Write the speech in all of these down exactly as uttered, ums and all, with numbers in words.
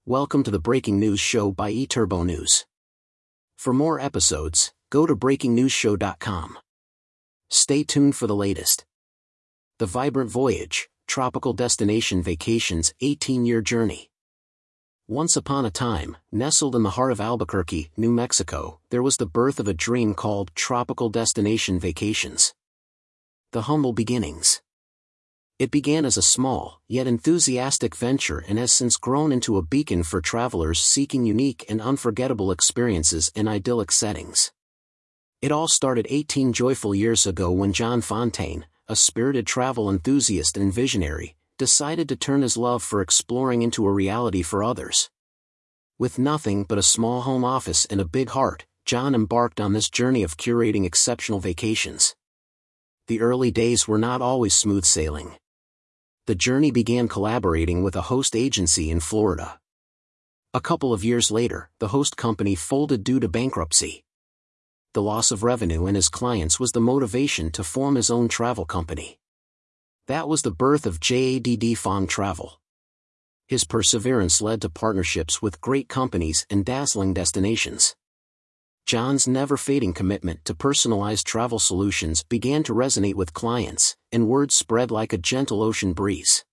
Welcome to the Breaking News Show by eTurbo News. For more episodes, go to breaking news show dot com. Stay tuned for the latest. The Vibrant Voyage, Tropical Destination Vacations eighteen-year Journey. Once upon a time, nestled in the heart of Albuquerque, New Mexico, there was the birth of a dream called Tropical Destination Vacations. The humble beginnings. It began as a small, yet enthusiastic venture and has since grown into a beacon for travelers seeking unique and unforgettable experiences in idyllic settings. It all started eighteen joyful years ago when John Fontaine, a spirited travel enthusiast and visionary, decided to turn his love for exploring into a reality for others. With nothing but a small home office and a big heart, John embarked on this journey of curating exceptional vacations. The early days were not always smooth sailing. The journey began collaborating with a host agency in Florida. A couple of years later, the host company folded due to bankruptcy. The loss of revenue and his clients was the motivation to form his own travel company. That was the birth of J A D D Fong Travel. His perseverance led to partnerships with great companies and dazzling destinations. John's never-fading commitment to personalized travel solutions began to resonate with clients, and word spread like a gentle ocean breeze.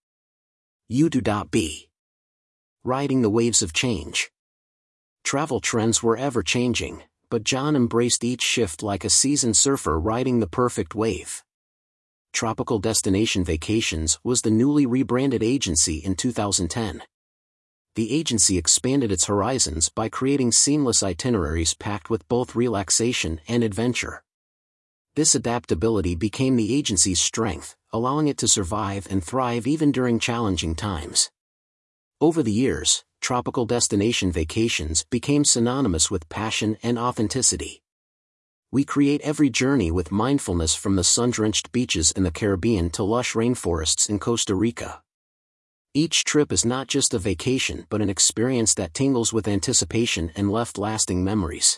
U two B. Riding the waves of change. Travel trends were ever-changing, but John embraced each shift like a seasoned surfer riding the perfect wave. Tropical Destination Vacations was the newly rebranded agency in two thousand ten. The agency expanded its horizons by creating seamless itineraries packed with both relaxation and adventure. This adaptability became the agency's strength, allowing it to survive and thrive even during challenging times. Over the years, Tropical Destination Vacations became synonymous with passion and authenticity. We create every journey with mindfulness, from the sun-drenched beaches in the Caribbean to lush rainforests in Costa Rica. Each trip is not just a vacation but an experience that tingles with anticipation and left lasting memories.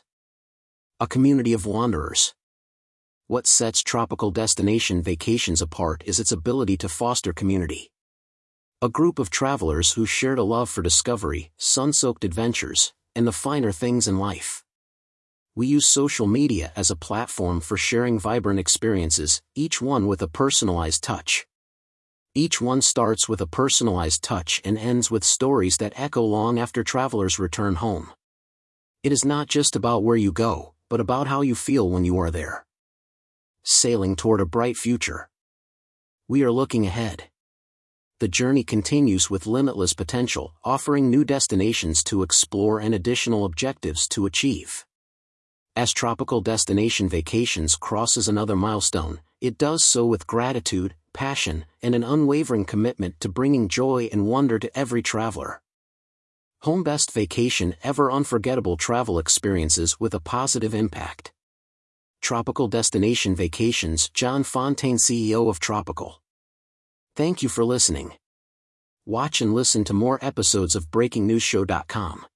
A community of wanderers. What sets Tropical Destination Vacations apart is its ability to foster community. A group of travelers who shared a love for discovery, sun-soaked adventures, and the finer things in life. We use social media as a platform for sharing vibrant experiences, each one with a personalized touch. Each one starts with a personalized touch and ends with stories that echo long after travelers return home. It is not just about where you go, but about how you feel when you are there. Sailing toward a bright future. We are looking ahead. The journey continues with limitless potential, offering new destinations to explore and additional objectives to achieve. As Tropical Destination Vacations crosses another milestone, it does so with gratitude, passion, and an unwavering commitment to bringing joy and wonder to every traveler. Home best vacation ever, unforgettable travel experiences with a positive impact. Tropical Destination Vacations, John Fontaine, C E O of Tropical. Thank you for listening. Watch and listen to more episodes of breaking news show dot com.